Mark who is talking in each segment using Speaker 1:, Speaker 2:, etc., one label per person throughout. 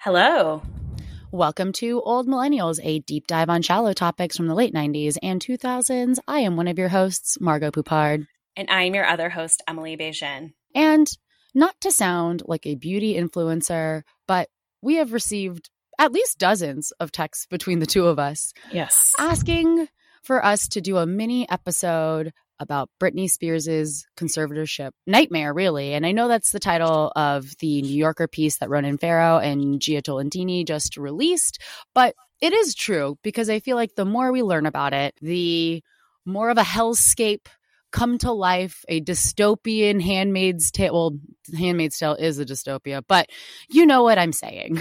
Speaker 1: Hello.
Speaker 2: Welcome to Old Millennials, a deep dive on shallow topics from the late 90s and 2000s. I am one of your hosts, Margot Poupard.
Speaker 1: And I'm your other host, Emily Bejan.
Speaker 2: And not to sound like a beauty influencer, but we have received at least dozens of texts between the two of us.
Speaker 1: Yes.
Speaker 2: Asking for us to do a mini episode about Britney Spears' conservatorship nightmare, really. And I know that's the title of the New Yorker piece that Ronan Farrow and Gia Tolentini just released, but it is true because I feel like the more we learn about it, the more of a hellscape come to life, a dystopian Handmaid's Tale. Well, Handmaid's Tale is a dystopia, but you know what I'm saying.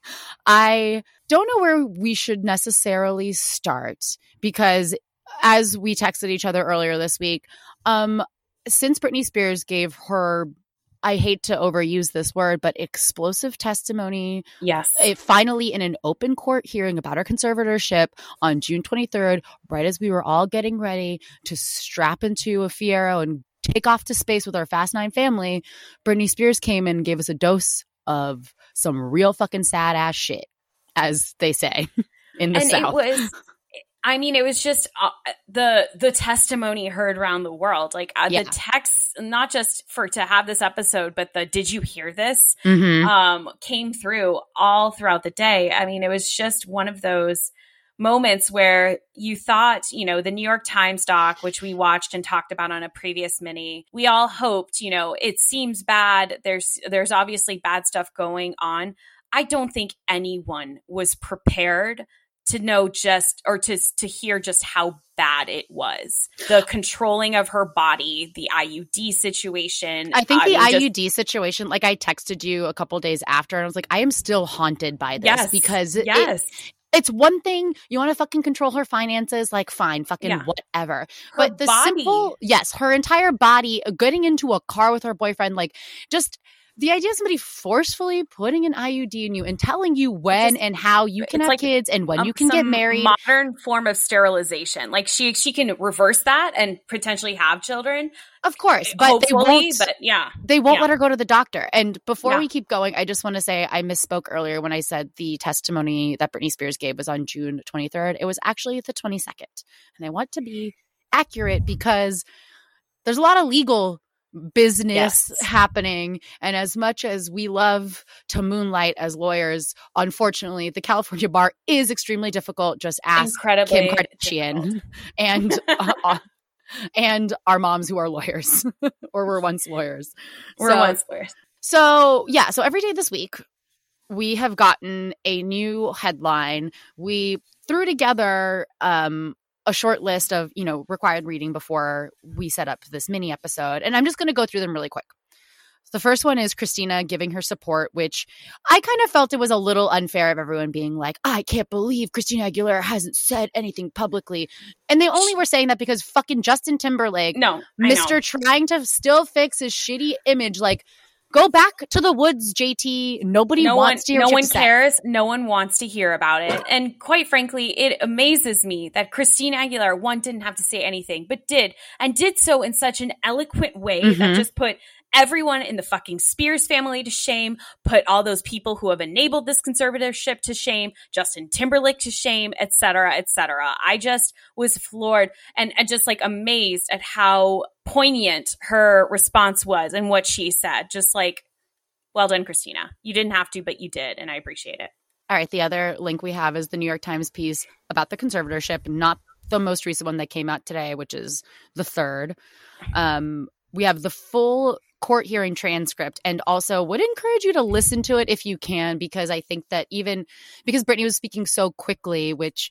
Speaker 2: I don't know where we should necessarily start because as we texted each other earlier this week, since Britney Spears gave her, I hate to overuse this word, but explosive testimony.
Speaker 1: Yes.
Speaker 2: Finally in an open court hearing about her conservatorship on June 23rd, right as we were all getting ready to strap into a Fiero and take off to space with our Fast 9 family, Britney Spears came and gave us a dose of some real fucking sad ass shit, as they say in the South.
Speaker 1: It was just the testimony heard around the world, the text, not just to have this episode, but the "Did you hear this?" Came through all throughout the day. I mean, it was just one of those moments where you thought, the New York Times doc, which we watched and talked about on a previous mini, we all hoped, it seems bad. There's obviously bad stuff going on. I don't think anyone was prepared to know to hear just how bad it was. The controlling of her body, the IUD situation.
Speaker 2: I think the IUD situation, I texted you a couple days after and I was like, I am still haunted by this because it's one thing, you want to fucking control her finances, fine, whatever. But the body. Her entire body, getting into a car with her boyfriend, just the idea of somebody forcefully putting an IUD in you and telling you when and how you can have kids and when you can get married.
Speaker 1: Modern form of sterilization. She can reverse that and potentially have children.
Speaker 2: Of course, but they won't let her go to the doctor. And before we keep going, I just want to say I misspoke earlier when I said the testimony that Britney Spears gave was on June 23rd. It was actually the 22nd. And I want to be accurate because there's a lot of legal business happening, and as much as we love to moonlight as lawyers, unfortunately the California bar is extremely difficult. Just ask Kim Kardashian and our moms who are lawyers or were once lawyers. So every day this week we have gotten a new headline. We threw together a short list of, required reading before we set up this mini episode. And I'm just going to go through them really quick. The first one is Christina giving her support, which I kind of felt it was a little unfair of everyone being like, I can't believe Christina Aguilera hasn't said anything publicly. And they only were saying that because fucking Justin Timberlake, trying to still fix his shitty image, go back to the woods, JT. No one
Speaker 1: cares. No one wants to hear about it. And quite frankly, it amazes me that Christina Aguilera, didn't have to say anything, but did so in such an eloquent way that just put everyone in the fucking Spears family to shame, put all those people who have enabled this conservatorship to shame, Justin Timberlake to shame, et cetera, et cetera. I just was floored and just amazed at how poignant her response was and what she said. Just well done, Christina. You didn't have to, but you did, and I appreciate it.
Speaker 2: All right. The other link we have is the New York Times piece about the conservatorship, not the most recent one that came out today, which is the 3rd. We have the full court hearing transcript, and also would encourage you to listen to it if you can, because I think that even because Britney was speaking so quickly, which,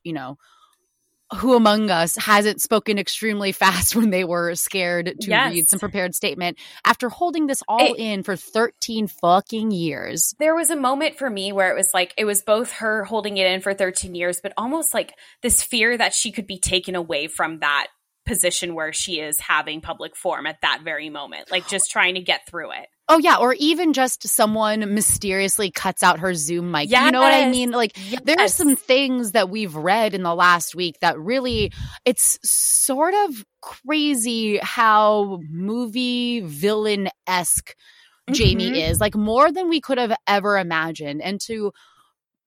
Speaker 2: who among us hasn't spoken extremely fast when they were scared to read some prepared statement after holding this all in for 13 fucking years?
Speaker 1: There was a moment for me where it was both her holding it in for 13 years, but almost this fear that she could be taken away from that position where she is having public forum at that very moment, just trying to get through it.
Speaker 2: Oh, yeah. Or even just someone mysteriously cuts out her Zoom mic. Yes. You know what I mean? There are some things that we've read in the last week that really, it's sort of crazy how movie villain-esque Jamie is. More than we could have ever imagined. And to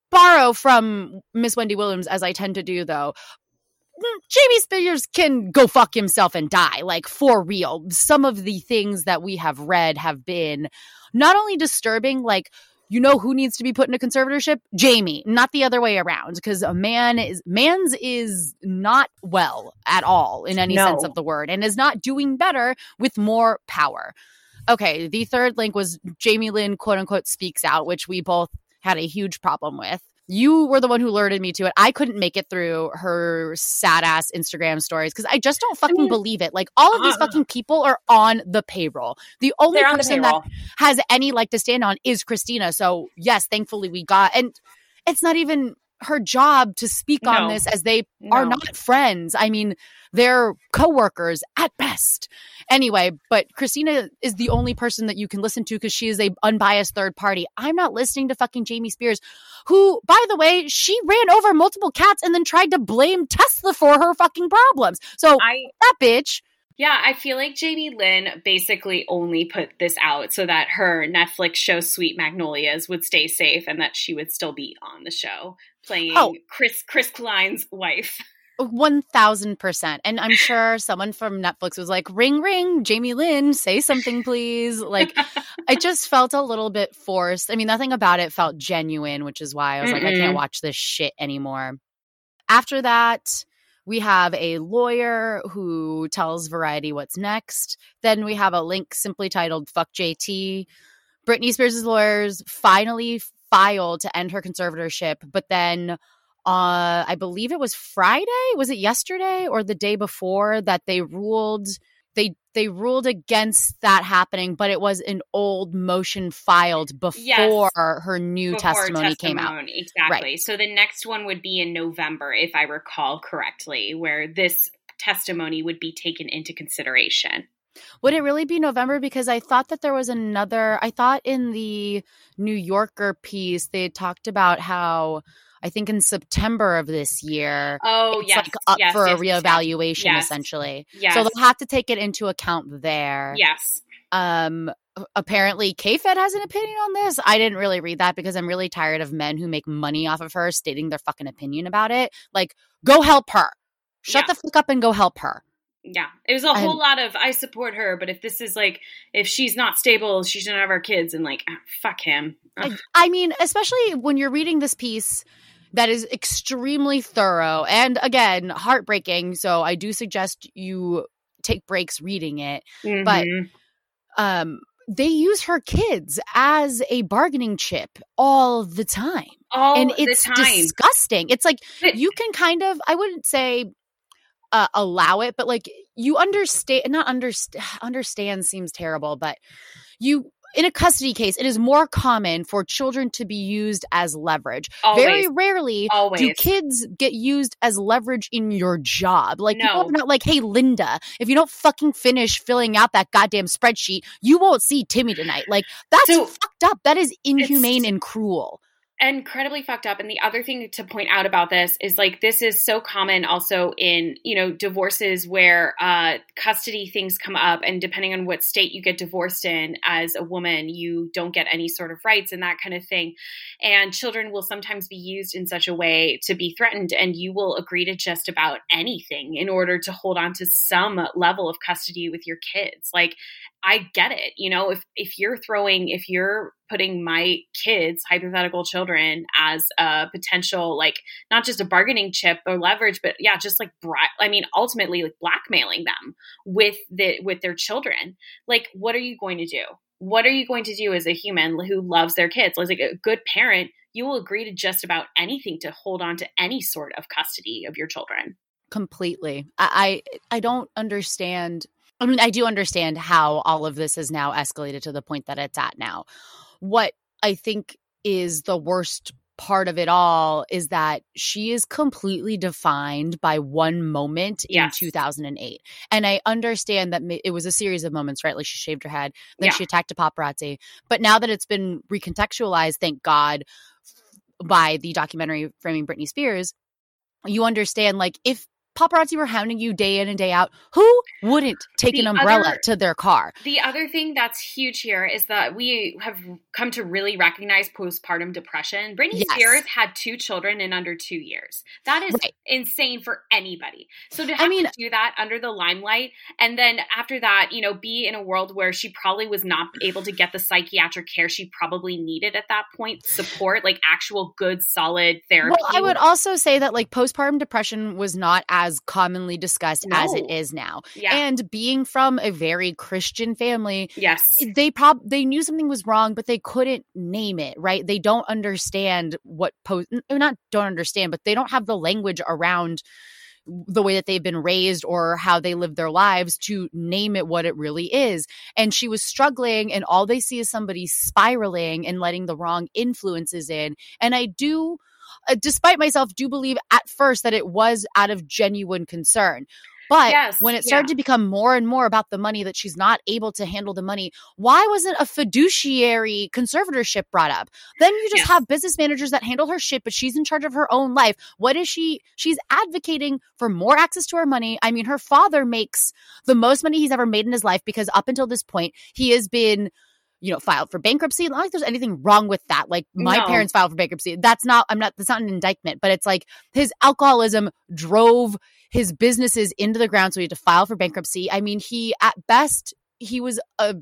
Speaker 2: borrow from Miss Wendy Williams, as I tend to do, though, Jamie Spears can go fuck himself and die, like, for real. Some of the things that we have read have been not only disturbing, like, you know who needs to be put into conservatorship? Jamie, not the other way around, because Mans is not well at all in any sense of the word, and is not doing better with more power. Okay, the third link was Jamie Lynn, quote unquote, speaks out, which we both had a huge problem with. You were the one who alerted me to it. I couldn't make it through her sad ass Instagram stories because I just don't fucking believe it. Like, all of these fucking people are on the payroll. The only person that has any leg to stand on is Christina. So yes, thankfully we got, and it's not even her job to speak on this, as they are not friends. I mean, they're coworkers at best. Anyway, but Christina is the only person that you can listen to because she is a unbiased third party. I'm not listening to fucking Jamie Spears, who, by the way, she ran over multiple cats and then tried to blame Tesla for her fucking problems. So that bitch.
Speaker 1: Yeah, I feel like Jamie Lynn basically only put this out so that her Netflix show Sweet Magnolias would stay safe and that she would still be on the show playing Chris Klein's wife.
Speaker 2: 1000%. And I'm sure someone from Netflix was like, ring, ring, Jamie Lynn, say something, please. Like, I just felt a little bit forced. I mean, nothing about it felt genuine, which is why I was like, I can't watch this shit anymore. After that, we have a lawyer who tells Variety what's next. Then we have a link simply titled Fuck JT. Britney Spears' lawyers finally filed to end her conservatorship, but then I believe it was Friday. Was it yesterday or the day before that they ruled? They ruled against that happening, but it was an old motion filed before her new testimony came out.
Speaker 1: Exactly.
Speaker 2: Right.
Speaker 1: So the next one would be in November, if I recall correctly, where this testimony would be taken into consideration.
Speaker 2: Would it really be November? Because I thought that there was another – I thought in the New Yorker piece they talked about how – I think in September of this year, it's like up for a reevaluation, essentially.
Speaker 1: Yes.
Speaker 2: So they'll have to take it into account there.
Speaker 1: Yes.
Speaker 2: Apparently, K-Fed has an opinion on this. I didn't really read that because I'm really tired of men who make money off of her stating their fucking opinion about it. Like, go help her. Shut the fuck up and go help her.
Speaker 1: Yeah. It was a whole lot of, I support her, but if this is like, if she's not stable, she shouldn't have our kids, and like, fuck him.
Speaker 2: I mean, especially when you're reading this piece that is extremely thorough and, again, heartbreaking. So I do suggest you take breaks reading it. But they use her kids as a bargaining chip all the time. And it's disgusting. It's like, you can kind of, I wouldn't say allow it, but like, you understand seems terrible, but in a custody case, it is more common for children to be used as leverage. Always. Very rarely do kids get used as leverage in your job. Like, people are not like, hey, Linda, if you don't fucking finish filling out that goddamn spreadsheet, you won't see Timmy tonight. Like, that's fucked up. That is inhumane and cruel.
Speaker 1: Incredibly fucked up. And the other thing to point out about this is, like, this is so common also in, divorces where custody things come up, and depending on what state you get divorced in as a woman, you don't get any sort of rights and that kind of thing. And children will sometimes be used in such a way to be threatened, and you will agree to just about anything in order to hold on to some level of custody with your kids. Like, I get it. If you're putting my kids, hypothetical children, as a potential, like, not just a bargaining chip or leverage, but just like, ultimately, like, blackmailing them with their children. Like, what are you going to do? What are you going to do as a human who loves their kids? Like a good parent, you will agree to just about anything to hold on to any sort of custody of your children.
Speaker 2: Completely. I don't understand. I mean, I do understand how all of this has now escalated to the point that it's at now. What I think is the worst part of it all is that she is completely defined by one moment in 2008. And I understand that it was a series of moments, right? Like, she shaved her head, then she attacked a paparazzi. But now that it's been recontextualized, thank God, by the documentary Framing Britney Spears, you understand, like, if paparazzi were hounding you day in and day out. Who wouldn't take an umbrella to their car?
Speaker 1: The other thing that's huge here is that we have come to really recognize postpartum depression. Britney Spears had 2 children in under 2 years. That is insane for anybody. So to have to do that under the limelight, and then after that, you know, be in a world where she probably was not able to get the psychiatric care she probably needed at that point, support, like actual good, solid therapy.
Speaker 2: Well, I would also say that like postpartum depression was not as commonly discussed as it is now.
Speaker 1: Yeah.
Speaker 2: And being from a very Christian family,
Speaker 1: they
Speaker 2: knew something was wrong, but they couldn't name it, right? They don't understand what but they don't have the language around the way that they've been raised or how they live their lives to name it what it really is. And she was struggling, and all they see is somebody spiraling and letting the wrong influences in. And I do, despite myself, do believe at first that it was out of genuine concern. But when it started to become more and more about the money, that she's not able to handle the money, why wasn't a fiduciary conservatorship brought up? Then you just have business managers that handle her shit, but she's in charge of her own life. What is she? She's advocating for more access to her money. I mean, her father makes the most money he's ever made in his life because up until this point, he has been, you know, filed for bankruptcy. Not like there's anything wrong with that. Like my parents filed for bankruptcy. That's not an indictment, but it's like his alcoholism drove his businesses into the ground. So he had to file for bankruptcy. I mean, at best, he was a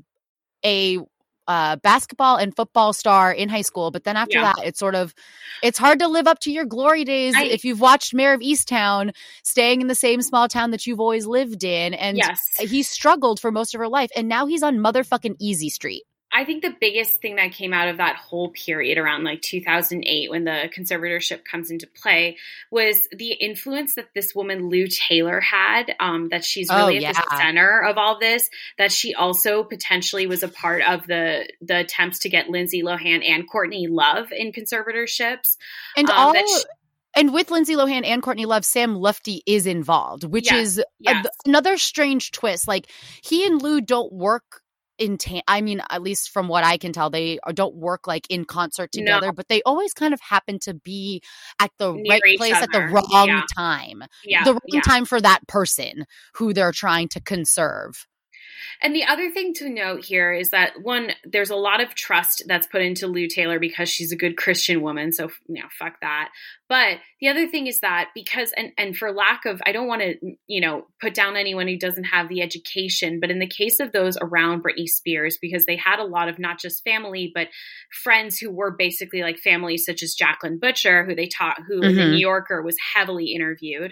Speaker 2: basketball and football star in high school. But then after that, it's hard to live up to your glory days if you've watched Mayor of Easttown, staying in the same small town that you've always lived in. And he struggled for most of her life. And now he's on motherfucking Easy Street.
Speaker 1: I think the biggest thing that came out of that whole period around like 2008 when the conservatorship comes into play was the influence that this woman, Lou Taylor, had, that she's really at the center of all this, that she also potentially was a part of the attempts to get Lindsay Lohan and Courtney Love in conservatorships.
Speaker 2: And and with Lindsay Lohan and Courtney Love, Sam Lutfi is involved, which is another strange twist. Like, he and Lou don't work I mean, at least from what I can tell, they don't work like in concert together, but they always kind of happen to be at the right place at the wrong time. The wrong time for that person who they're trying to conserve.
Speaker 1: And the other thing to note here is that, one, there's a lot of trust that's put into Lou Taylor because she's a good Christian woman. So, you know, fuck that. But the other thing is that because, and for lack of, I don't want to, you know, put down anyone who doesn't have the education, but in the case of those around Britney Spears, because they had a lot of not just family, but friends who were basically like family, such as Jacqueline Butcher, who in the New Yorker was heavily interviewed.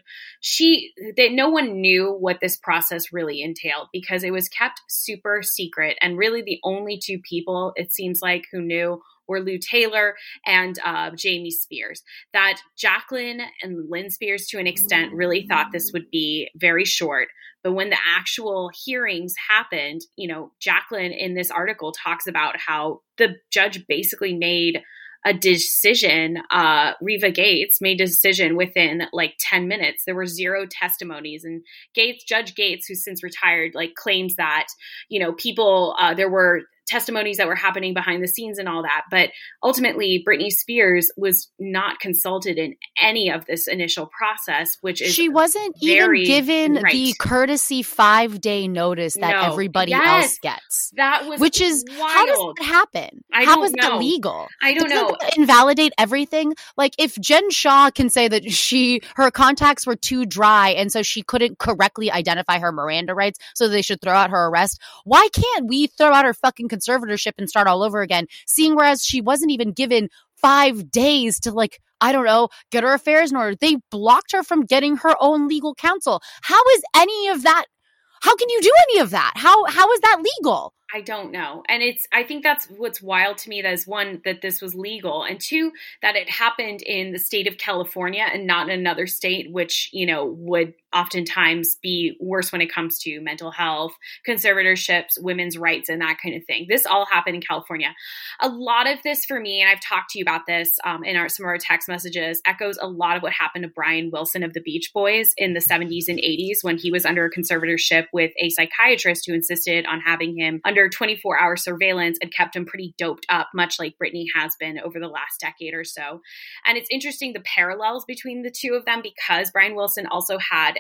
Speaker 1: No one knew what this process really entailed because it was kept super secret. And really the only 2 people, it seems like, who knew were Lou Taylor and Jamie Spears. That Jacqueline and Lynn Spears, to an extent, really thought this would be very short. But when the actual hearings happened, you know, Jacqueline in this article talks about how the judge basically made a decision. Reva Gates made a decision within like 10 minutes. There were 0 testimonies, and Judge Gates, who's since retired, like claims that, you know, people, there were testimonies that were happening behind the scenes and all that. But ultimately, Britney Spears was not consulted in any of this initial process, which is
Speaker 2: she wasn't even given the courtesy 5-day notice that everybody else gets.
Speaker 1: That was
Speaker 2: which is
Speaker 1: wild.
Speaker 2: How does that happen? How is that legal?
Speaker 1: I don't know.
Speaker 2: That invalidate everything? Like, if Jen Shaw can say that her contacts were too dry and so she couldn't correctly identify her Miranda rights, so they should throw out her arrest, why can't we throw out her fucking conservatorship and start all over again? Seeing whereas she wasn't even given 5 days to, like, I don't know, get her affairs in order. They blocked her from getting her own legal counsel. How is any of that? How can you do any of that? How is that legal?
Speaker 1: I don't know. And I think that's what's wild to me, that is, one, that this was legal, and 2, that it happened in the state of California and not in another state, which, you know, would oftentimes be worse when it comes to mental health, conservatorships, women's rights, and that kind of thing. This all happened in California. A lot of this for me, and I've talked to you about this in some of our text messages, echoes a lot of what happened to Brian Wilson of the Beach Boys in the 70s and 80s when he was under a conservatorship with a psychiatrist who insisted on having him under 24-hour surveillance and kept him pretty doped up, much like Britney has been over the last decade or so. And it's interesting the parallels between the 2 of them, because Brian Wilson also had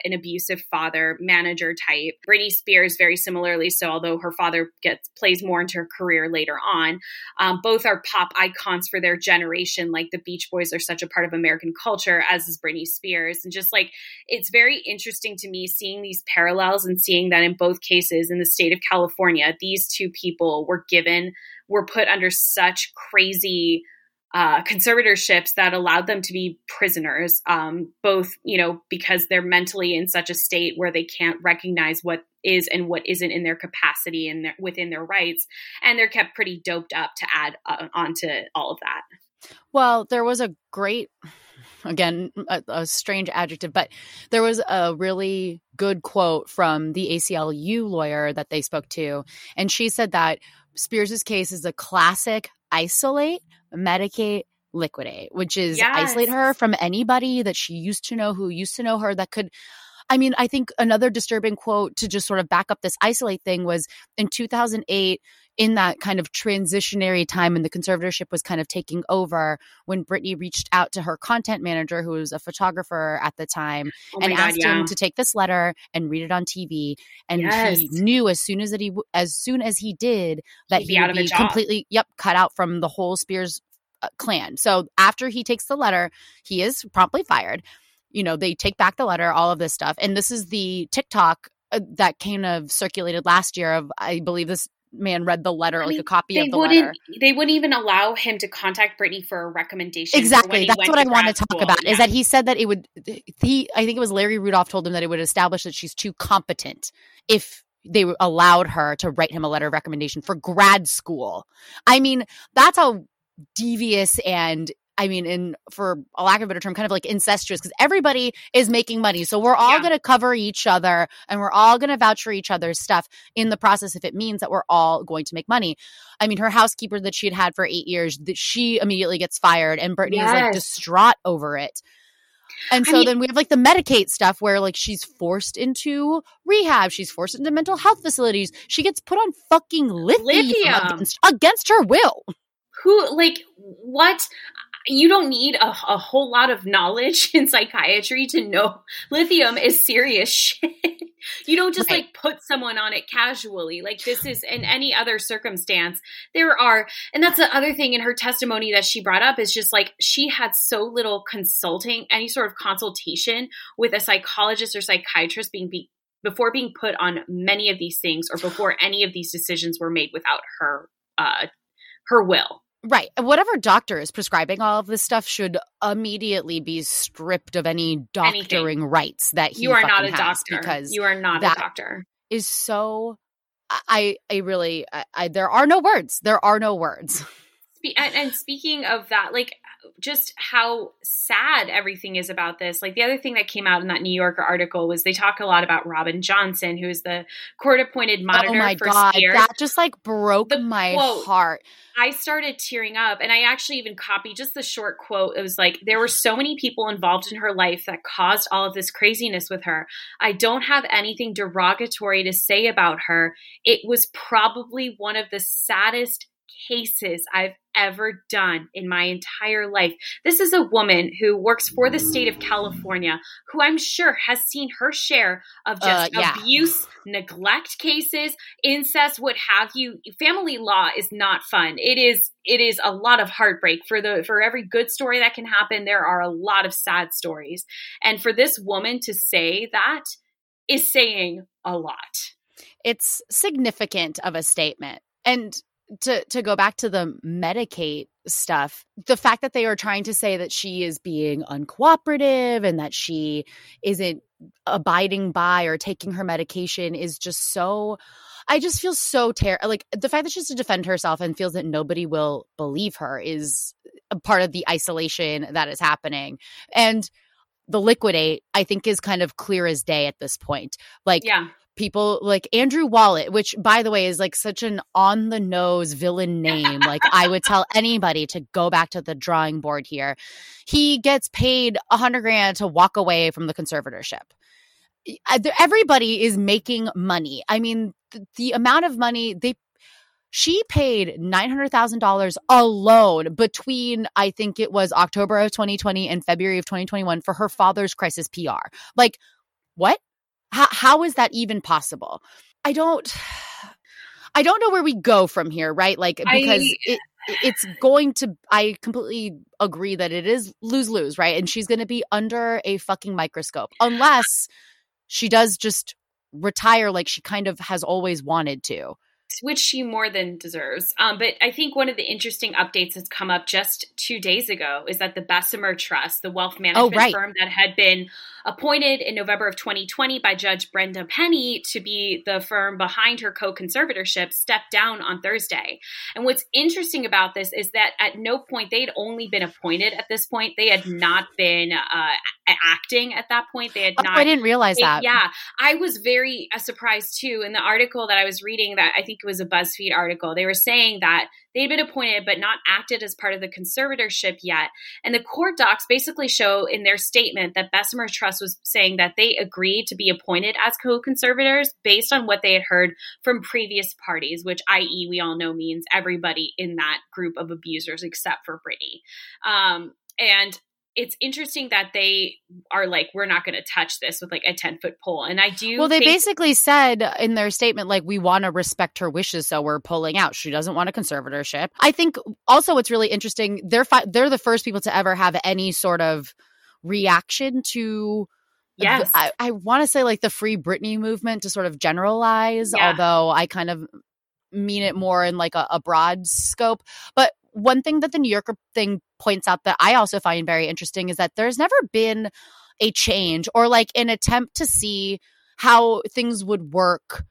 Speaker 1: an abusive father, manager type. Britney Spears, very similarly. So although her father plays more into her career later on, both are pop icons for their generation. Like the Beach Boys are such a part of American culture, as is Britney Spears. And just like, it's very interesting to me seeing these parallels and seeing that in both cases in the state of California, these two people were put under such crazy conservatorships that allowed them to be prisoners, both, because they're mentally in such a state where they can't recognize what is and what isn't in their capacity and within their rights. And they're kept pretty doped up to add onto all of that.
Speaker 2: Well, there was a great, again, a strange adjective, but there was a really good quote from the ACLU lawyer that they spoke to. And she said that Spears's case is a classic isolate, medicate, liquidate, which is isolate her from anybody that she used to know, who used to know her, that could, I think another disturbing quote to just sort of back up this isolate thing was in 2008, in that kind of transitionary time when the conservatorship was kind of taking over, when Britney reached out to her content manager, who was a photographer at the time, and asked him to take this letter and read it on TV. And he knew as soon as he did that he would be completely cut out from the whole Spears clan. So after he takes the letter, he is promptly fired. They take back the letter, all of this stuff. And this is the TikTok that kind of circulated last year of, I believe this man read the letter, like a copy of the letter.
Speaker 1: They wouldn't even allow him to contact Britney for a recommendation.
Speaker 2: Exactly. That's what I want to talk about, is that he said that it would, I think it was Larry Rudolph told him that it would establish that she's too competent if they allowed her to write him a letter of recommendation for grad school. That's a devious and for a lack of a better term, kind of like incestuous, because everybody is making money. So we're all going to cover each other and we're all going to vouch for each other's stuff in the process if it means that we're all going to make money. Her housekeeper that she had for 8 years, she immediately gets fired, and Britney is like distraught over it. And so then we have like the Medicaid stuff where like she's forced into rehab. She's forced into mental health facilities. She gets put on fucking lithium. Against her will.
Speaker 1: What? You don't need a whole lot of knowledge in psychiatry to know lithium is serious shit. You don't just put someone on it casually. Like, this is in any other circumstance. And that's the other thing in her testimony that she brought up, is just like, she had so little any sort of consultation with a psychologist or psychiatrist before being put on many of these things, or before any of these decisions were made without her will.
Speaker 2: Right. Whatever doctor is prescribing all of this stuff should immediately be stripped of any doctoring rights that he fucking has. You are not a doctor. Because
Speaker 1: you are not a doctor.
Speaker 2: Is so, I really, there are no words. There are no words.
Speaker 1: And speaking of that, like, just how sad everything is about this. Like, the other thing that came out in that New Yorker article was they talk a lot about Robin Johnson, who is the court-appointed monitor for Spears.
Speaker 2: That just like broke my heart.
Speaker 1: I started tearing up, and I actually even copied just the short quote. It was like, there were so many people involved in her life that caused all of this craziness with her. I don't have anything derogatory to say about her. It was probably one of the saddest cases I've ever done in my entire life. This is a woman who works for the state of California, who I'm sure has seen her share of just abuse, neglect cases, incest, what have you. Family law is not fun. It is a lot of heartbreak. For every good story that can happen, there are a lot of sad stories. And for this woman to say that is saying a lot.
Speaker 2: It's significant of a statement. And to go back to the Medicaid stuff, the fact that they are trying to say that she is being uncooperative and that she isn't abiding by or taking her medication is just so, I just feel so terrible. Like, the fact that she has to defend herself and feels that nobody will believe her is a part of the isolation that is happening. And the liquidate, I think, is kind of clear as day at this point. Like, people like Andrew Wallet, which, by the way, is like such an on the nose villain name. Like, I would tell anybody to go back to the drawing board here. He gets paid $100,000 to walk away from the conservatorship. Everybody is making money. I mean, the amount of money she paid $900,000 alone between, I think it was October of 2020 and February of 2021 for her father's crisis PR. Like, what? How is that even possible? I don't know where we go from here, right? Like, because it's going to, I completely agree that it is lose-lose, right? And she's going to be under a fucking microscope unless she does just retire like she kind of has always wanted to.
Speaker 1: Which she more than deserves. But I think one of the interesting updates that's come up just 2 days ago is that the Bessemer Trust, the wealth management firm that had been appointed in November of 2020 by Judge Brenda Penny to be the firm behind her co-conservatorship, stepped down on Thursday. And what's interesting about this is that at no point, they'd only been appointed at this point. They had not been acting at that point. They had not.
Speaker 2: I didn't realize that.
Speaker 1: Yeah. I was very surprised too. In the article that I was reading, that I think it was a BuzzFeed article, they were saying that they'd been appointed but not acted as part of the conservatorship yet. And the court docs basically show in their statement that Bessemer Trust was saying that they agreed to be appointed as co-conservators based on what they had heard from previous parties, which, i.e., we all know means everybody in that group of abusers except for Britney. And it's interesting that they are like, we're not going to touch this with like a 10-foot pole. And I do.
Speaker 2: Well, they basically said in their statement, like, we want to respect her wishes, so we're pulling out. She doesn't want a conservatorship. I think also what's really interesting, they're the first people to ever have any sort of reaction to.
Speaker 1: Yes.
Speaker 2: I want to say like the Free Britney movement to sort of generalize, although I kind of mean it more in like a broad scope. But one thing that the New Yorker thing points out that I also find very interesting is that there's never been a change or like an attempt to see how things would work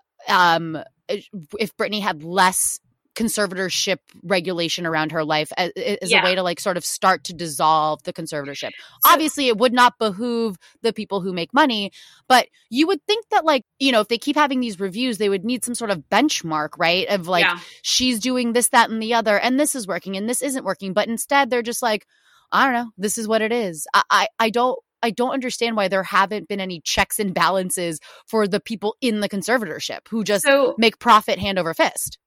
Speaker 2: if Britney had less conservatorship regulation around her life as a way to like sort of start to dissolve the conservatorship. So, obviously, it would not behoove the people who make money, but you would think that like, you know, if they keep having these reviews, they would need some sort of benchmark, right? Of like, she's doing this, that, and the other, and this is working and this isn't working. But instead, they're just like, I don't know, this is what it is. I don't understand why there haven't been any checks and balances for the people in the conservatorship who just make profit hand over fist.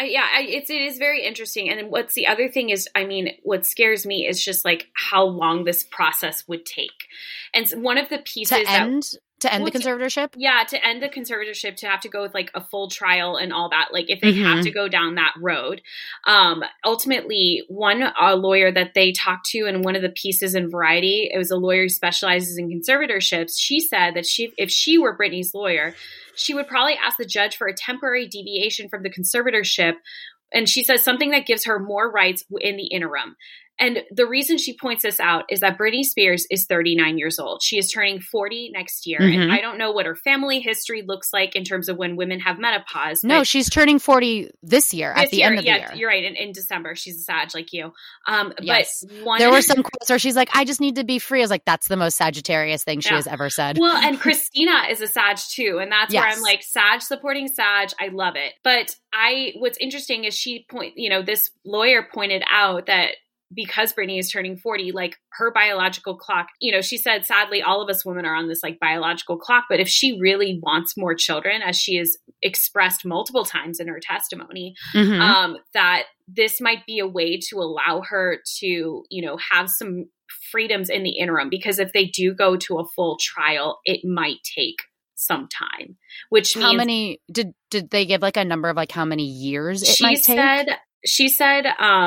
Speaker 1: It is very interesting. And then what's the other thing is, I mean, what scares me is just like how long this process would take. And one of the pieces
Speaker 2: to end the conservatorship?
Speaker 1: To end the conservatorship, to have to go with like a full trial and all that. Like if they have to go down that road. Ultimately, one lawyer that they talked to in one of the pieces in Variety, it was a lawyer who specializes in conservatorships. She said that if she were Britney's lawyer, she would probably ask the judge for a temporary deviation from the conservatorship. And she says something that gives her more rights in the interim. And the reason she points this out is that Britney Spears is 39 years old. She is turning 40 next year. And I don't know what her family history looks like in terms of when women have menopause.
Speaker 2: No, she's turning 40 this year at the end of the year.
Speaker 1: You're right. In December, she's a Sag like you.
Speaker 2: Yes. But there were some quotes where she's like, I just need to be free. I was like, that's the most Sagittarius thing she has ever said.
Speaker 1: Well, and Christina is a Sag too. And that's where I'm like, Sag supporting Sag. I love it. But what's interesting is this lawyer pointed out that because Britney is turning 40, like her biological clock, she said, sadly, all of us women are on this like biological clock. But if she really wants more children, as she has expressed multiple times in her testimony, that this might be a way to allow her to, have some freedoms in the interim. Because if they do go to a full trial, it might take some time, which means—
Speaker 2: How many, did they give like a number of like how many years it might take?
Speaker 1: She said,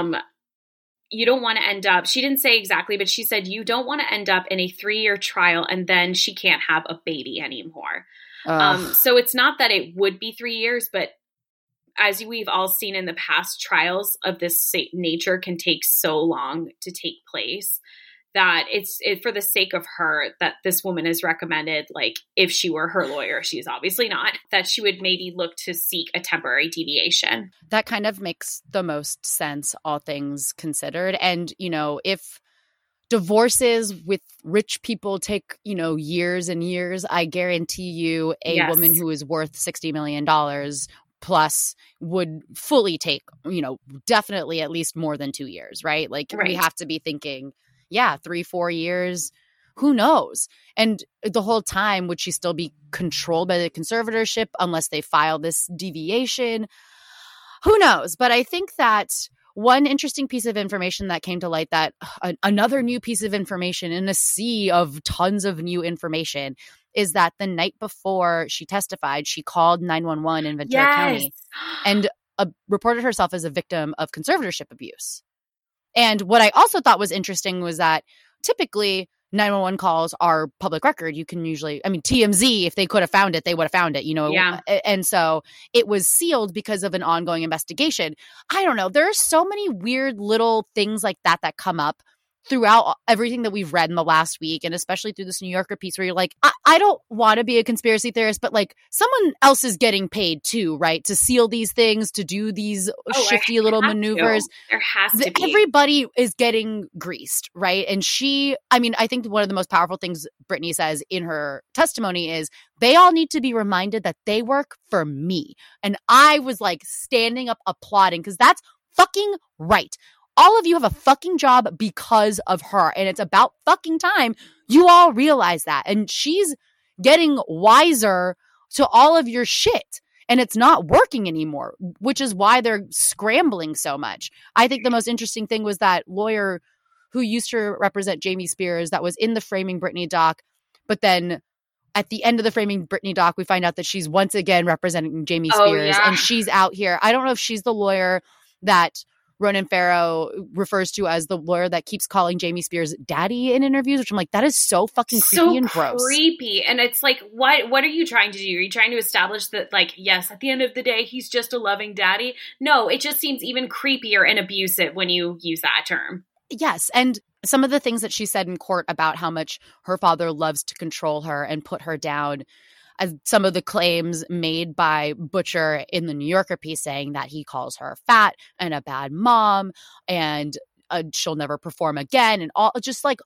Speaker 1: you don't want to end up, she didn't say exactly, but she said you don't want to end up in a 3-year trial and then she can't have a baby anymore. So it's not that it would be 3 years, but as we've all seen in the past, trials of this nature can take so long to take place that it's for the sake of her that this woman has recommended, like if she were her lawyer, she's obviously not, that she would maybe look to seek a temporary deviation.
Speaker 2: That kind of makes the most sense, all things considered. And, if divorces with rich people take, years and years, I guarantee you a woman who is worth $60 million plus would fully take, definitely at least more than 2 years, right? Like we have to be thinking, 3-4 years, who knows? And the whole time, would she still be controlled by the conservatorship unless they file this deviation? Who knows? But I think that one interesting piece of information that came to light, that another new piece of information in a sea of tons of new information, is that the night before she testified, she called 911 in Ventura County and reported herself as a victim of conservatorship abuse. And what I also thought was interesting was that typically 911 calls are public record. You can usually, I mean, TMZ, if they could have found it, they would have found it, you know?
Speaker 1: Yeah.
Speaker 2: And so it was sealed because of an ongoing investigation. I don't know. There are so many weird little things like that come up throughout everything that we've read in the last week, and especially through this New Yorker piece where you're like, I don't want to be a conspiracy theorist, but like someone else is getting paid too, right? To seal these things, to do these shifty little maneuvers.
Speaker 1: There has to be.
Speaker 2: Everybody is getting greased, right? And I think one of the most powerful things Brittany says in her testimony is they all need to be reminded that they work for me. And I was like standing up applauding because that's fucking right. All of you have a fucking job because of her. And it's about fucking time you all realize that. And she's getting wiser to all of your shit. And it's not working anymore, which is why they're scrambling so much. I think the most interesting thing was that lawyer who used to represent Jamie Spears that was in the Framing Britney doc. But then at the end of the Framing Britney doc, we find out that she's once again representing Jamie Spears. And she's out here. I don't know if she's the lawyer that Ronan Farrow refers to as the lawyer that keeps calling Jamie Spears daddy in interviews, which I'm like, that is so fucking creepy and gross.
Speaker 1: So creepy. And it's like, what are you trying to do? Are you trying to establish that, like, yes, at the end of the day, he's just a loving daddy? No, it just seems even creepier and abusive when you use that term.
Speaker 2: Yes. And some of the things that she said in court about how much her father loves to control her and put her down, as some of the claims made by Butcher in the New Yorker piece saying that he calls her fat and a bad mom and she'll never perform again, and all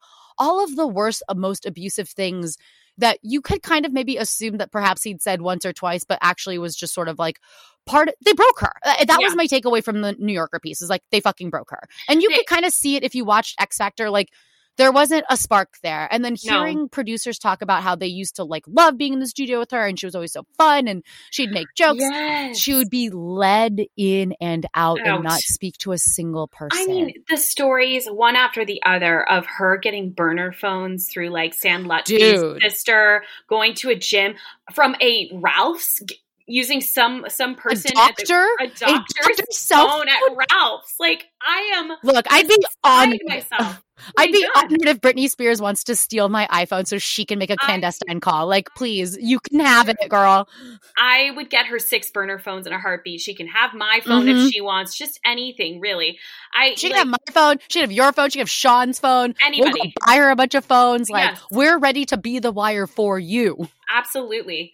Speaker 2: of the worst, most abusive things that you could kind of maybe assume that perhaps he'd said once or twice, but actually was just sort of like they broke her. That was my takeaway from the New Yorker piece, is like they fucking broke her. And you could kind of see it if you watched X Factor, like there wasn't a spark there. And then hearing producers talk about how they used to like love being in the studio with her and she was always so fun and she'd make jokes.
Speaker 1: Yes.
Speaker 2: She would be led in and out and not speak to a single person.
Speaker 1: I mean, the stories one after the other of her getting burner phones through like Sam Lutfi's sister, going to a gym from a Ralph's, using some person a doctor's phone at Ralph's. Like, I am
Speaker 2: I'd be honored
Speaker 1: myself.
Speaker 2: I'd be honored if Britney Spears wants to steal my iPhone so she can make a clandestine call. Like, please, you can have it, girl.
Speaker 1: I would get her 6 burner phones in a heartbeat. She can have my phone if she wants. Just anything, really. She can have my phone. She can have your phone. She can have Sean's phone. Anybody.
Speaker 2: We'll go buy her a bunch of phones. Like, we're ready to be the wire for you.
Speaker 1: Absolutely.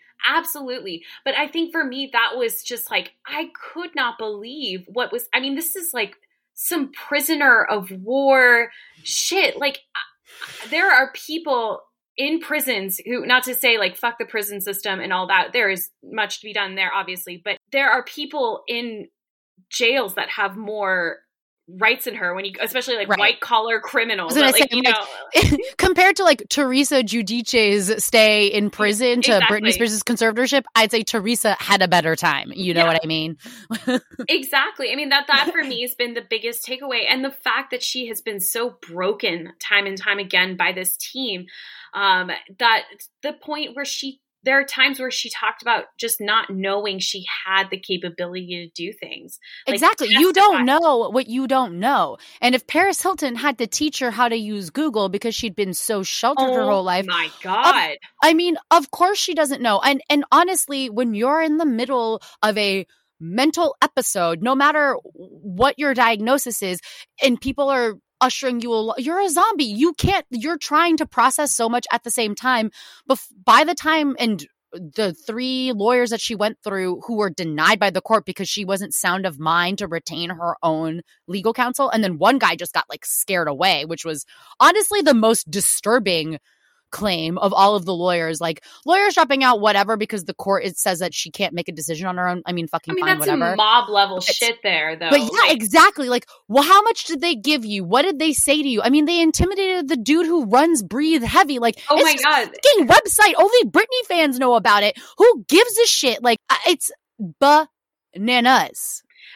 Speaker 1: But I think for me, that was just like, I could not believe this is like some prisoner of war shit. Like, there are people in prisons who, not to say like fuck the prison system and all that, there is much to be done there, obviously, but there are people in jails that have more rights in her, when you, especially like white collar criminals.
Speaker 2: Compared to like Teresa Giudice's stay in prison to Britney Spears' conservatorship, I'd say Teresa had a better time. You know what I mean?
Speaker 1: Exactly. I mean, that for me has been the biggest takeaway. And the fact that she has been so broken time and time again by this team, that the point where there are times where she talked about just not knowing she had the capability to do things. Like,
Speaker 2: exactly. You don't know what you don't know. And if Paris Hilton had to teach her how to use Google because she'd been so sheltered her whole life.
Speaker 1: My God.
Speaker 2: Of course she doesn't know. And honestly, when you're in the middle of a mental episode, no matter what your diagnosis is, and people are ushering you're a zombie. You're trying to process so much at the same time. But by the time, and the 3 lawyers that she went through who were denied by the court because she wasn't sound of mind to retain her own legal counsel. And then one guy just got like scared away, which was honestly the most disturbing claim of all of the lawyers. Like, lawyers dropping out, whatever, because the court, it says that she can't make a decision on her own. Fine,
Speaker 1: that's
Speaker 2: whatever.
Speaker 1: Some mob level shit there, though.
Speaker 2: But yeah, exactly. Like, well, how much did they give you? What did they say to you? They intimidated the dude who runs Breathe Heavy. Like,
Speaker 1: oh my God,
Speaker 2: fucking website. Only Britney fans know about it. Who gives a shit? Like, it's bananas.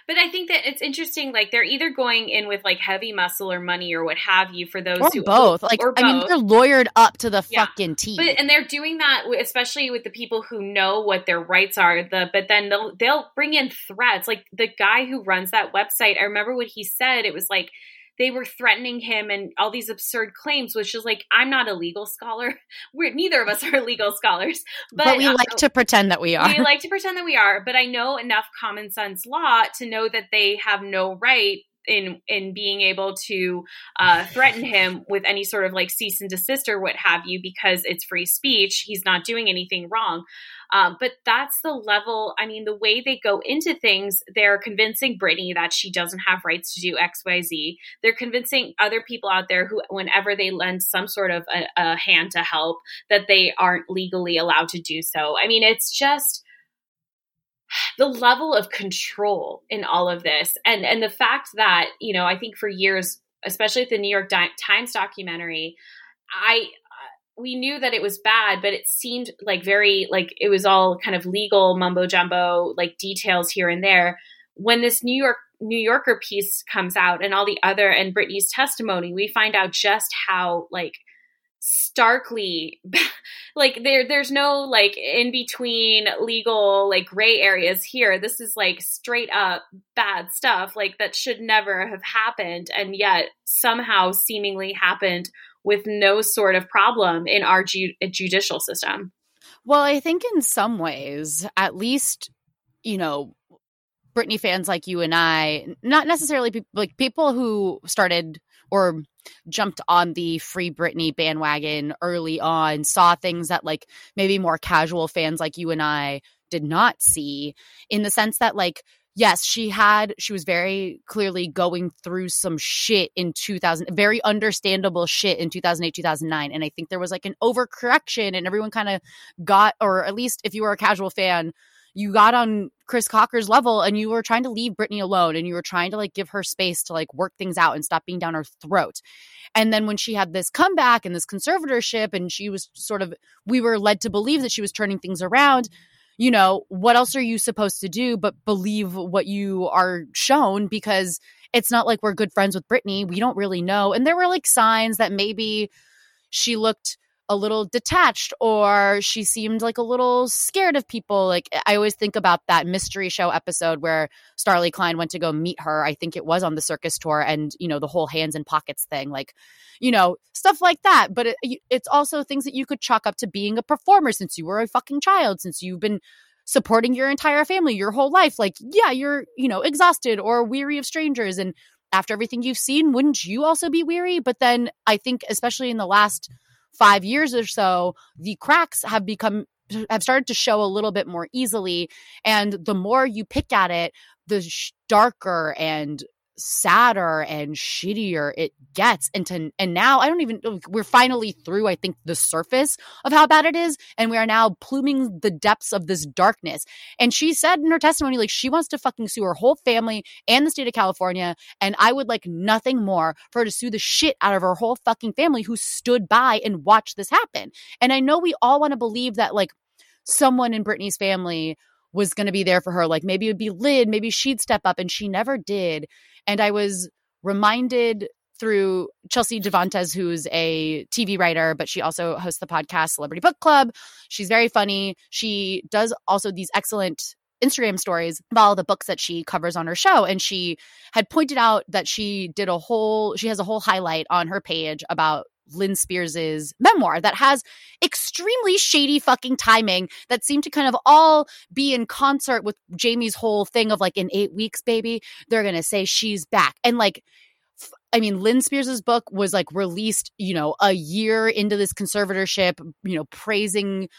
Speaker 1: But I think that it's interesting, like they're either going in with like heavy muscle or money or what have you for those
Speaker 2: or
Speaker 1: who
Speaker 2: both. Like,
Speaker 1: or both.
Speaker 2: I mean, they're lawyered up to the fucking teeth.
Speaker 1: And they're doing that especially with the people who know what their rights are. But then they'll bring in threats. Like the guy who runs that website, I remember what he said. It was like they were threatening him and all these absurd claims, which is like, I'm not a legal scholar. Neither of us are legal scholars.
Speaker 2: But we like to pretend that we are.
Speaker 1: We like to pretend that we are. But I know enough common sense law to know that they have no right in being able to threaten him with any sort of like cease and desist or what have you, because it's free speech. He's not doing anything wrong. But that's the level. I mean, the way they go into things, they're convincing Britney that she doesn't have rights to do X, Y, Z. They're convincing other people out there who, whenever they lend some sort of a hand to help, that they aren't legally allowed to do so. I mean, it's just the level of control in all of this. And the fact that, you know, I think for years, especially with the New York Times documentary, we knew that it was bad, but it seemed like very, like it was all kind of legal mumbo jumbo, like details here and there. When this New Yorker piece comes out and all the other, and Britney's testimony, we find out just how like starkly like there's no like in between legal like gray areas here. This is like straight up bad stuff like that should never have happened, and yet somehow seemingly happened with no sort of problem in our judicial system.
Speaker 2: Well, I think in some ways, at least, you know, Britney fans like you and I, not necessarily like people who started or jumped on the Free Britney bandwagon early on, saw things that like maybe more casual fans like you and I did not see, in the sense that like, yes, she was very clearly going through some shit in 2000, very understandable shit in 2008, 2009. And I think there was like an overcorrection and everyone kind of got, or at least if you were a casual fan, you got on Chris Cocker's level and you were trying to leave Britney alone and you were trying to like give her space to like work things out and stop being down her throat. And then when she had this comeback and this conservatorship and she was sort of, we were led to believe that she was turning things around. You know, what else are you supposed to do but believe what you are shown? Because it's not like we're good friends with Britney. We don't really know. And there were like signs that maybe she looked a little detached or she seemed like a little scared of people. Like I always think about that mystery show episode where Starlee Kline went to go meet her. I think it was on the circus tour, and, you know, the whole hands in pockets thing, like, you know, stuff like that. But it's also things that you could chalk up to being a performer since you were a fucking child, since you've been supporting your entire family your whole life. Like, yeah, you're, you know, exhausted or weary of strangers. And after everything you've seen, wouldn't you also be weary? But then I think, especially in the last 5 years or so, the cracks have started to show a little bit more easily. And the more you pick at it, the darker and sadder and shittier it gets. And now we're finally through, I think, the surface of how bad it is. And we are now pluming the depths of this darkness. And she said in her testimony, like, she wants to fucking sue her whole family and the state of California. And I would like nothing more for her to sue the shit out of her whole fucking family who stood by and watched this happen. And I know we all want to believe that like someone in Britney's family was going to be there for her. Like maybe it would be Lyd, maybe she'd step up, and she never did. And I was reminded through Chelsea Devantez, who's a TV writer, but she also hosts the podcast Celebrity Book Club. She's very funny. She does also these excellent Instagram stories of all the books that she covers on her show. And she had pointed out that she has a whole highlight on her page about Lynn Spears's memoir that has extremely shady fucking timing that seemed to kind of all be in concert with Jamie's whole thing of like, in 8 weeks, baby, they're going to say she's back. And like, I mean, Lynn Spears's book was like released, you know, a year into this conservatorship, you know, praising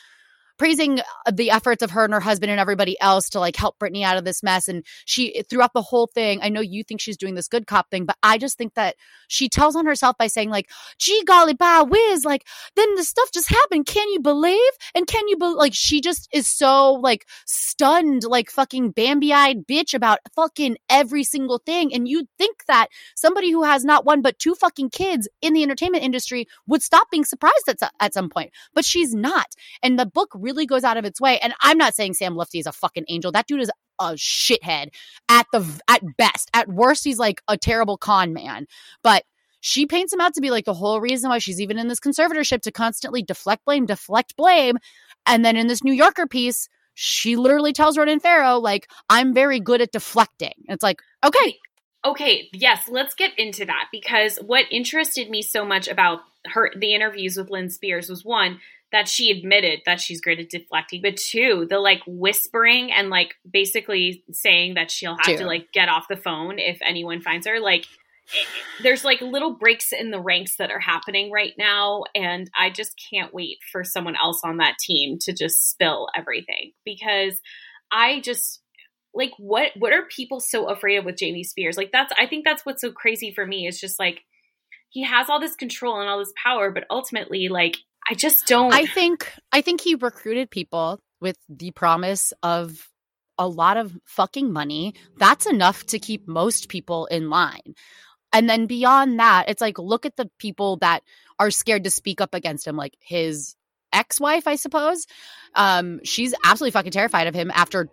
Speaker 2: the efforts of her and her husband and everybody else to like help Britney out of this mess. And she, throughout the whole thing, I know you think she's doing this good cop thing, but I just think that she tells on herself by saying like, gee golly, bah whiz, like, then the stuff just happened. Can you believe? And can you like, she just is so like stunned, like fucking Bambi-eyed bitch about fucking every single thing. And you'd think that somebody who has not one, but two fucking kids in the entertainment industry would stop being surprised at some point, but she's not. And the book really goes out of its way. And I'm not saying Sam Lutfi is a fucking angel. That dude is a shithead at best. At worst, he's like a terrible con man. But she paints him out to be like the whole reason why she's even in this conservatorship, to constantly deflect blame. And then in this New Yorker piece, she literally tells Ronan Farrow, like, I'm very good at deflecting. And it's like,
Speaker 1: okay, yes, let's get into that, because what interested me so much about the interviews with Lynn Spears was, one, that she admitted that she's great at deflecting, but two, the like whispering and like basically saying that she'll have to like get off the phone if anyone finds her. Like, there's like little breaks in the ranks that are happening right now, and I just can't wait for someone else on that team to just spill everything, because I just like, what are people so afraid of with Jamie Spears? Like, I think that's what's so crazy for me, is just like, he has all this control and all this power, but ultimately, like, I just don't.
Speaker 2: I think he recruited people with the promise of a lot of fucking money. That's enough to keep most people in line. And then beyond that, it's like, look at the people that are scared to speak up against him, like his ex-wife, I suppose. She's absolutely fucking terrified of him after,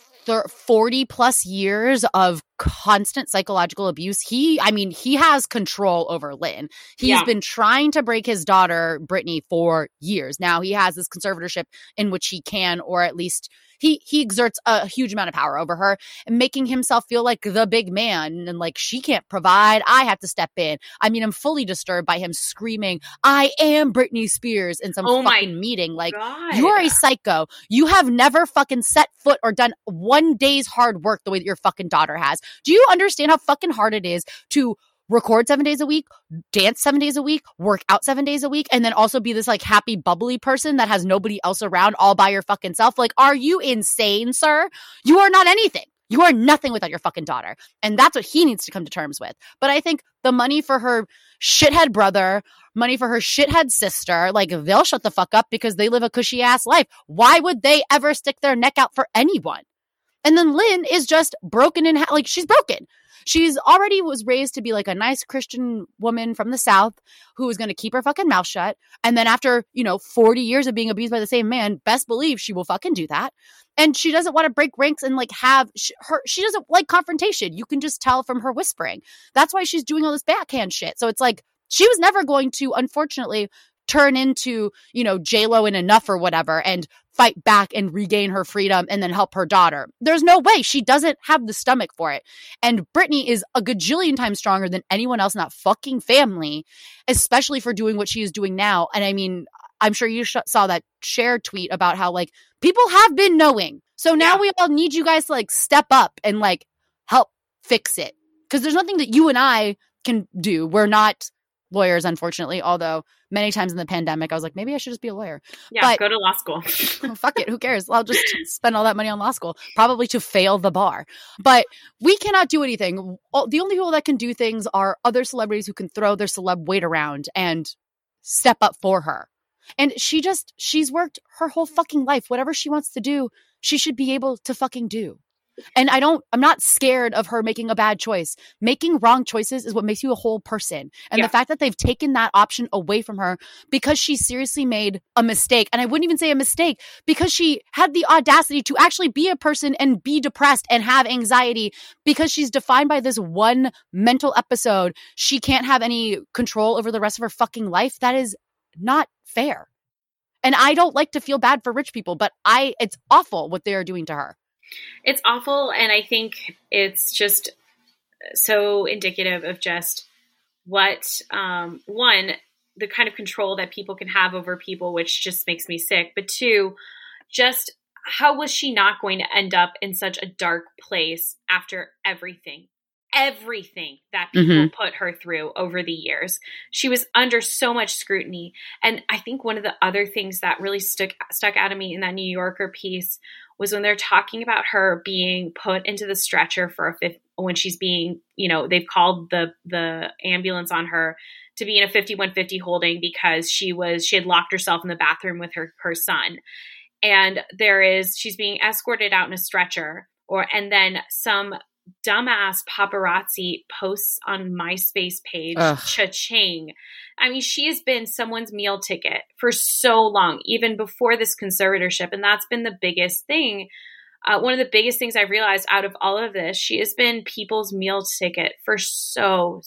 Speaker 2: 40 plus years of constant psychological abuse. He has control over Lynn. He's been trying to break his daughter, Brittany, for years. Now he has this conservatorship in which he can, or at least he exerts a huge amount of power over her, and making himself feel like the big man, and like, she can't provide, I have to step in. I mean, I'm fully disturbed by him screaming, I am Britney Spears, in some fucking meeting. Like, God, you are a psycho. You have never fucking set foot or done one day's hard work the way that your fucking daughter has. Do you understand how fucking hard it is to record 7 days a week, dance 7 days a week, work out 7 days a week, and then also be this like happy, bubbly person that has nobody else around, all by your fucking self? Like, are you insane, sir? You are not anything. You are nothing without your fucking daughter. And that's what he needs to come to terms with. But I think the money for her shithead brother, money for her shithead sister, like, they'll shut the fuck up because they live a cushy ass life. Why would they ever stick their neck out for anyone? And then Lynn is just broken like, she's broken. She's already was raised to be like a nice Christian woman from the South who is going to keep her fucking mouth shut. And then after, 40 years of being abused by the same man, best believe she will fucking do that. And she doesn't want to break ranks and like she doesn't like confrontation. You can just tell from her whispering. That's why she's doing all this backhand shit. So it's like, she was never going to, unfortunately, turn into, J-Lo in Enough or whatever and fight back and regain her freedom and then help her daughter. There's no way. She doesn't have the stomach for it. And Brittany is a gajillion times stronger than anyone else in that fucking family, especially for doing what she is doing now. And I mean, I'm sure you saw that Cher tweet about how like people have been knowing. So now we all need you guys to like step up and like help fix it. Because there's nothing that you and I can do. We're not lawyers, unfortunately, although many times in the pandemic I was like, maybe I should just be a lawyer.
Speaker 1: Yeah, but, go to law school.
Speaker 2: Fuck it, who cares? I'll just spend all that money on law school, probably to fail the bar. But we cannot do anything. The only people that can do things are other celebrities who can throw their celeb weight around and step up for her. And she's worked her whole fucking life. Whatever she wants to do, she should be able to fucking do. And I'm not scared of her making a bad choice. Making wrong choices is what makes you a whole person. And the fact that they've taken that option away from her because she seriously made a mistake, and I wouldn't even say a mistake, because she had the audacity to actually be a person and be depressed and have anxiety because she's defined by this one mental episode. She can't have any control over the rest of her fucking life. That is not fair. And I don't like to feel bad for rich people, but it's awful what they are doing to her.
Speaker 1: It's awful, and I think it's just so indicative of just what, one, the kind of control that people can have over people, which just makes me sick, but two, just how was she not going to end up in such a dark place after everything that people put her through over the years? She was under so much scrutiny. And I think one of the other things that really stuck out of me in that New Yorker piece was when they're talking about her being put into the stretcher when she's being, they've called the ambulance on her to be in a 5150 holding because she had locked herself in the bathroom with her son. And she's being escorted out in a stretcher, and then some dumbass paparazzi posts on MySpace page, cha-ching. I mean, she has been someone's meal ticket for so long, even before this conservatorship. And that's been the biggest thing. One of the biggest things I've realized out of all of this, she has been people's meal ticket for so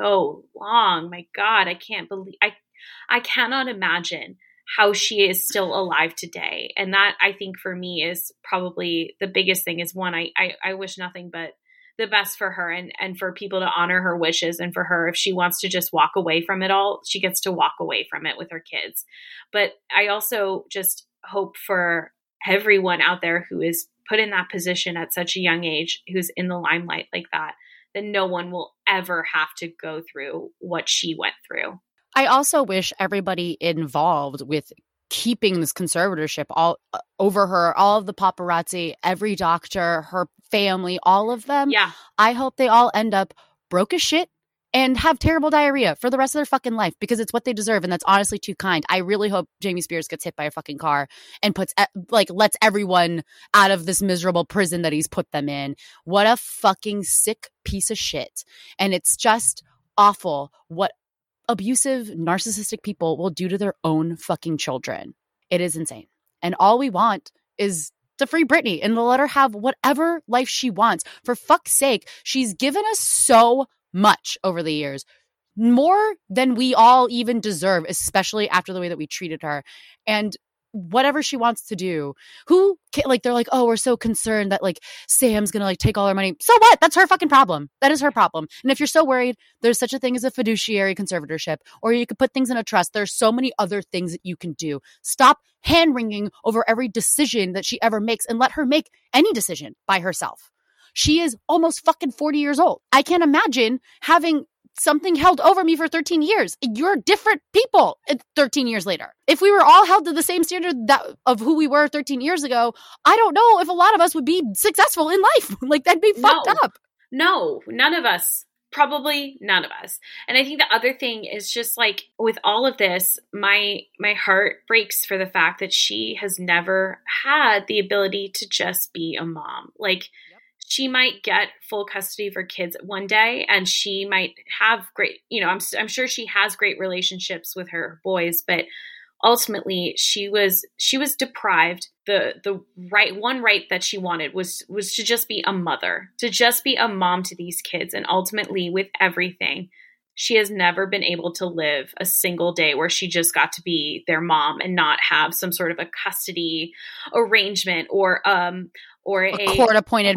Speaker 1: long. My God, I can't believe, I cannot imagine how she is still alive today. And that, I think, for me is probably the biggest thing. Is one, I wish nothing but the best for her, and for people to honor her wishes, and for her, if she wants to just walk away from it all, she gets to walk away from it with her kids. But I also just hope for everyone out there who is put in that position at such a young age, who's in the limelight like that no one will ever have to go through what she went through.
Speaker 2: I also wish everybody involved with keeping this conservatorship all over her, all of the paparazzi, every doctor, her family, all of them.
Speaker 1: Yeah.
Speaker 2: I hope they all end up broke as shit and have terrible diarrhea for the rest of their fucking life, because it's what they deserve. And that's honestly too kind. I really hope Jamie Spears gets hit by a fucking car and lets everyone out of this miserable prison that he's put them in. What a fucking sick piece of shit. And it's just awful what abusive, narcissistic people will do to their own fucking children. It is insane. And all we want is to free Britney and to let her have whatever life she wants. For fuck's sake, she's given us so much over the years, more than we all even deserve, especially after the way that we treated her. And whatever she wants to do, they're like, oh, we're so concerned that like Sam's gonna like take all our money. So what? That's her fucking problem. That is her problem. And if you're so worried, there's such a thing as a fiduciary conservatorship, or you could put things in a trust. There's so many other things that you can do. Stop hand-wringing over every decision that she ever makes, and let her make any decision by herself. She is almost fucking 40 years old. I can't imagine having something held over me for 13 years. You're different people 13 years later. If we were all held to the same standard of who we were 13 years ago, I don't know if a lot of us would be successful in life. Like, that'd be fucked up.
Speaker 1: No, none of us. Probably none of us. And I think the other thing is just like with all of this, my heart breaks for the fact that she has never had the ability to just be a mom. Like, she might get full custody of her kids one day, and she might have great, I'm sure she has great relationships with her boys, but ultimately she was deprived. The right that she wanted was to just be a mother, to just be a mom to these kids. And ultimately, with everything, she has never been able to live a single day where she just got to be their mom and not have some sort of a custody arrangement or a
Speaker 2: court-appointed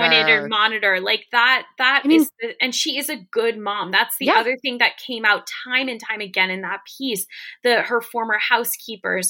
Speaker 1: monitor like that. And she is a good mom. That's the other thing that came out time and time again in that piece. Her former housekeepers,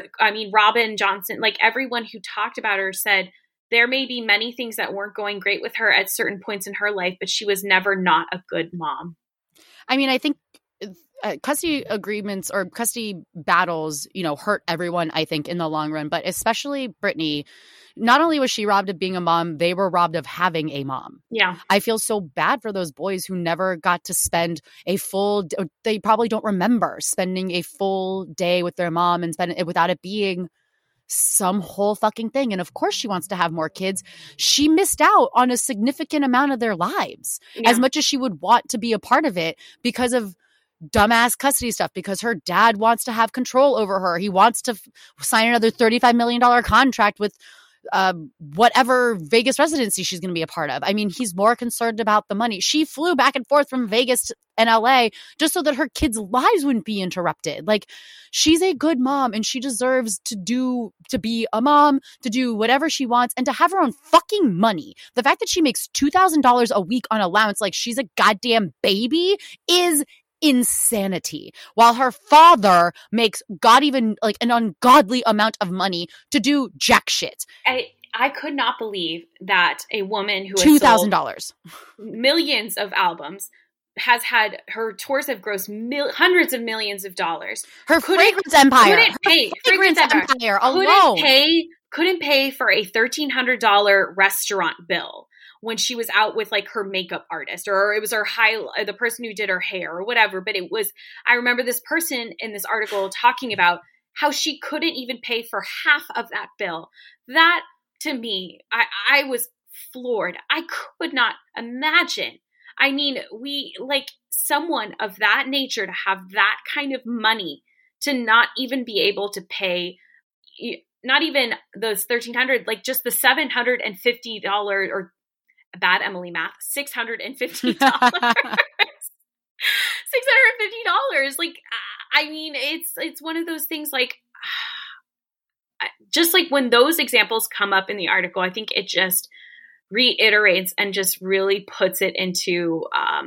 Speaker 1: Robin Johnson, like everyone who talked about her said there may be many things that weren't going great with her at certain points in her life, but she was never not a good mom.
Speaker 2: I mean, I think custody agreements or custody battles, hurt everyone, I think, in the long run, but especially Britney. Not only was she robbed of being a mom, they were robbed of having a mom.
Speaker 1: Yeah.
Speaker 2: I feel so bad for those boys who never got to spend they probably don't remember spending a full day with their mom and spend it without it being some whole fucking thing. And of course she wants to have more kids. She missed out on a significant amount of their lives, as much as she would want to be a part of it, because of dumbass custody stuff, because her dad wants to have control over her. He wants to sign another $35 million contract with whatever Vegas residency she's going to be a part of. I mean, he's more concerned about the money. She flew back and forth from Vegas and LA just so that her kids' lives wouldn't be interrupted. Like, she's a good mom, and she deserves to be a mom, to do whatever she wants, and to have her own fucking money. The fact that she makes $2,000 a week on allowance like she's a goddamn baby is insanity, while her father makes an ungodly amount of money to do jack shit.
Speaker 1: I could not believe that a woman who
Speaker 2: has $2,000
Speaker 1: millions of albums has had her tours have grossed hundreds of millions of dollars.
Speaker 2: Her fragrance empire alone
Speaker 1: couldn't pay for a $1,300 restaurant bill when she was out with like her makeup artist, or it was the person who did her hair or whatever. But I remember this person in this article talking about how she couldn't even pay for half of that bill. That, to me, I was floored. I could not imagine. I mean, someone of that nature to have that kind of money to not even be able to pay, not even those $1,300, like just the $750 or bad Emily math, $650. $650. Like, I mean, it's one of those things, like, just like when those examples come up in the article, I think it just reiterates and just really puts it into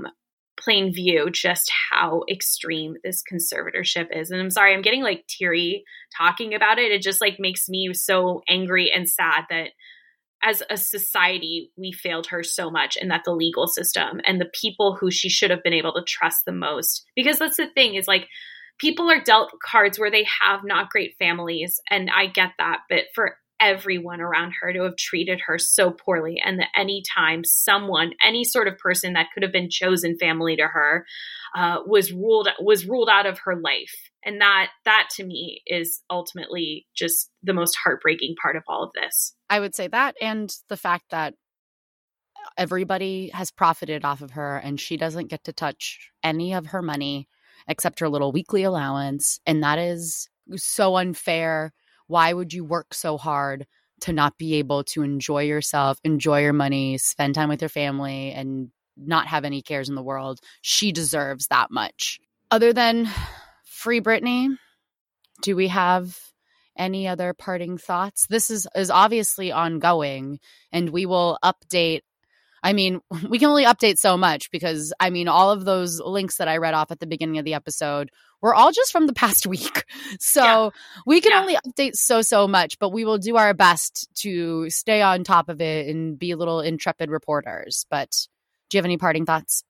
Speaker 1: plain view just how extreme this conservatorship is. And I'm sorry, I'm getting like teary talking about it. It just like makes me so angry and sad that as a society, we failed her so much, and that the legal system and the people who she should have been able to trust the most, because that's the thing, is like, people are dealt cards where they have not great families. And I get that, but for everyone around her to have treated her so poorly, and that any time someone, any sort of person that could have been chosen family to her, was ruled out of her life. And that to me is ultimately just the most heartbreaking part of all of this.
Speaker 2: I would say that, and the fact that everybody has profited off of her and she doesn't get to touch any of her money except her little weekly allowance. And that is so unfair. Why would you work so hard to not be able to enjoy yourself, enjoy your money, spend time with your family, and not have any cares in the world? She deserves that much. Other than free Britney, do we have any other parting thoughts? This is obviously ongoing, and we will update. I mean, we can only update so much because, I mean, all of those links that I read off at the beginning of the episode were all just from the past week. So we can only update so much, but we will do our best to stay on top of it and be little intrepid reporters. But do you have any parting thoughts?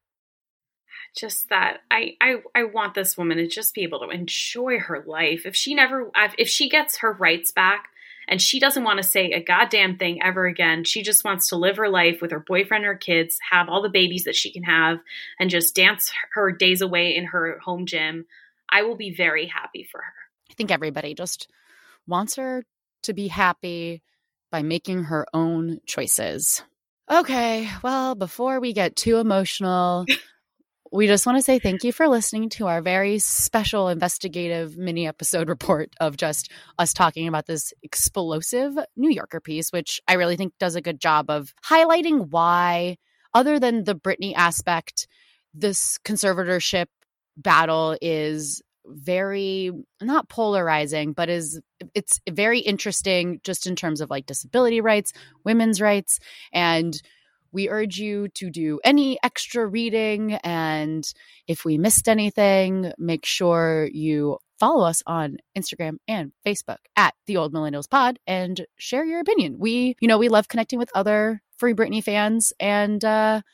Speaker 1: Just that I want this woman to just be able to enjoy her life. If she gets her rights back, and she doesn't want to say a goddamn thing ever again. She just wants to live her life with her boyfriend, her kids, have all the babies that she can have, and just dance her days away in her home gym. I will be very happy for her.
Speaker 2: I think everybody just wants her to be happy by making her own choices. Okay, well, before we get too emotional, we just want to say thank you for listening to our very special investigative mini episode report of just us talking about this explosive New Yorker piece, which I really think does a good job of highlighting why, other than the Britney aspect, this conservatorship battle is very, not polarizing, but it's very interesting just in terms of like disability rights, women's rights, and we urge you to do any extra reading, and if we missed anything, make sure you follow us on Instagram and Facebook at The Old Millennials Pod and share your opinion. We love connecting with other Free Britney fans, and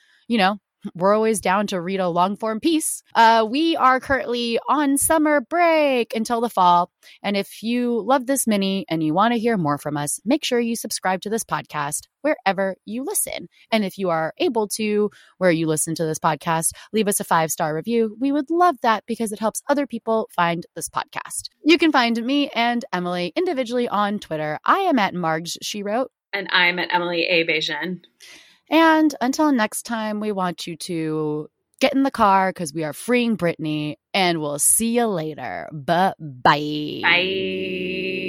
Speaker 2: we're always down to read a long form piece. We are currently on summer break until the fall. And if you love this mini and you want to hear more from us, make sure you subscribe to this podcast wherever you listen. And if you are able to, where you listen to this podcast, leave us a 5-star review. We would love that because it helps other people find this podcast. You can find me and Emily individually on Twitter. I am at Margs, she wrote.
Speaker 1: And I'm at Emily A. Bejan.
Speaker 2: And until next time, we want you to get in the car because we are freeing Britney, and we'll see you later. Bye.
Speaker 1: Bye.